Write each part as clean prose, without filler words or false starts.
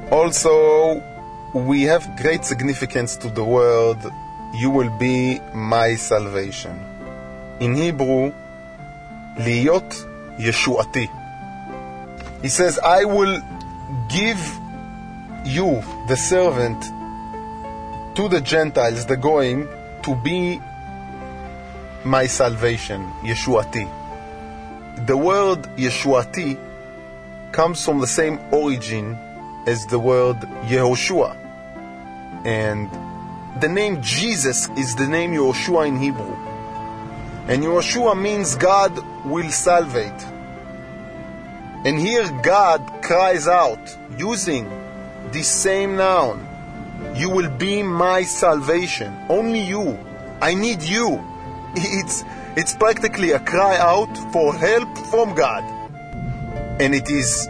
Also, we have great significance to the word, you will be my salvation. In Hebrew, להיות ישועתי. He says, I will give you, the servant, to the Gentiles, the Goyim, to be my salvation, Yeshuati. The word Yeshuati comes from the same origin as the word Yehoshua. And the name Jesus is the name Yehoshua in Hebrew. And Yehoshua means God will salvate. And here God cries out, using this same noun, you will be my salvation. Only you. I need you. It's practically a cry out for help from God. And it is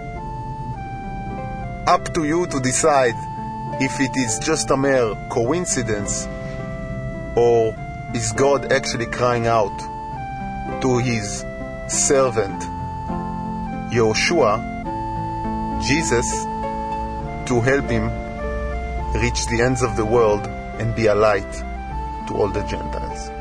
up to you to decide if it is just a mere coincidence or is God actually crying out to his servant Yehoshua, Jesus, to help him reach the ends of the world and be a light to all the Gentiles.